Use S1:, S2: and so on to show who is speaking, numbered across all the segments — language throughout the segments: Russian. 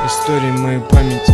S1: истории моей памяти.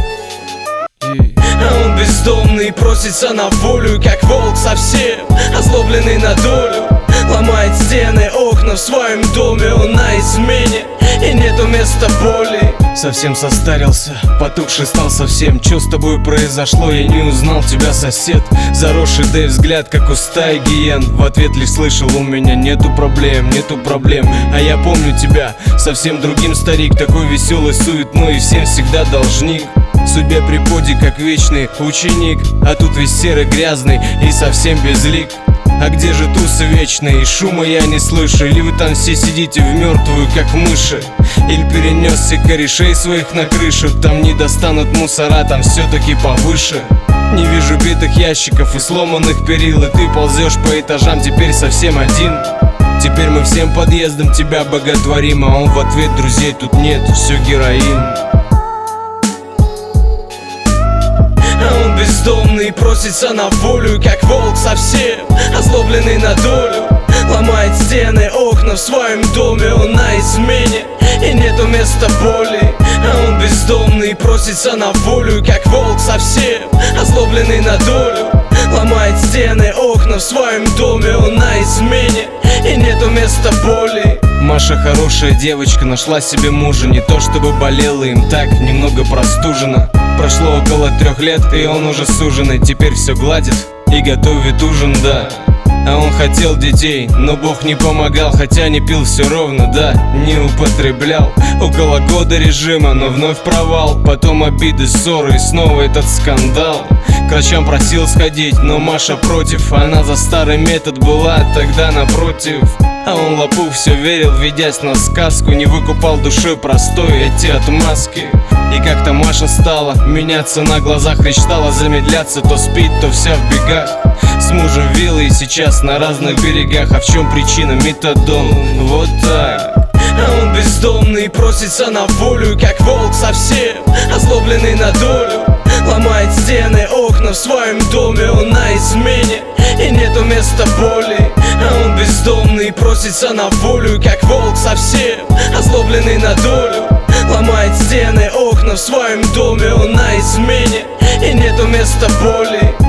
S2: А он бездомный, просится на волю, как волк совсем озлобленный на долю. Ломает стены, окна в своем доме, он на измене, и нету места боли.
S1: Совсем состарился, потухший стал совсем. Чё с тобой произошло, я не узнал тебя, сосед. Заросший, да и взгляд, как у стаи гиен. В ответ лишь слышал: у меня нету проблем, нету проблем. А я помню тебя, совсем другим старик, такой веселый, суетной и всем всегда должник. Судьбе приподи, как вечный ученик, а тут весь серый, грязный и совсем безлик. А где же тусы вечные, и шума я не слышу? Или вы там все сидите в мертвую, как мыши? Или перенес все корешей своих на крышу? Там не достанут мусора, там все-таки повыше. Не вижу битых ящиков и сломанных перил, и ты ползешь по этажам теперь совсем один. Теперь мы всем подъездом тебя боготворим, а он в ответ: друзей тут нет, все героин.
S2: Бездомный, просится на волю, как волк совсем озлобленный на долю. Ломает стены, окна в своем доме, он на измене, и нету места боли. А он бездомный, просится на волю, как волк совсем озлобленный на долю. Ломает стены, окна в своем доме, он на измене, и нету места боли.
S1: Маша хорошая девочка, нашла себе мужа. Не то чтобы болела им так, немного простужена. Прошло около 3 лет, и он уже суженый. Теперь все гладит и готовит ужин, да. А он хотел детей, но Бог не помогал. Хотя не пил все ровно, да, не употреблял. Около года режима, но вновь провал. Потом обиды, ссоры и снова этот скандал. К врачам просил сходить, но Маша против. Она за старый метод была тогда напротив. А он лопух все верил, ведясь на сказку. Не выкупал душой простой эти отмазки. И как-то Маша стала меняться на глазах. Речь стала замедляться, то спит, то вся в бегах. С мужем виллы и сейчас на разных берегах. А в чем причина? Метадон, вот так.
S2: А он бездомный, просится на волю, как волк совсем озлобленный на долю. Ломает стены, окна в своем доме, он на измене, и нету места боли. А он бездомный, просится на волю, как волк совсем озлобленный на долю. Ломает стены, окна в своем доме, он на измене, и нету места боли.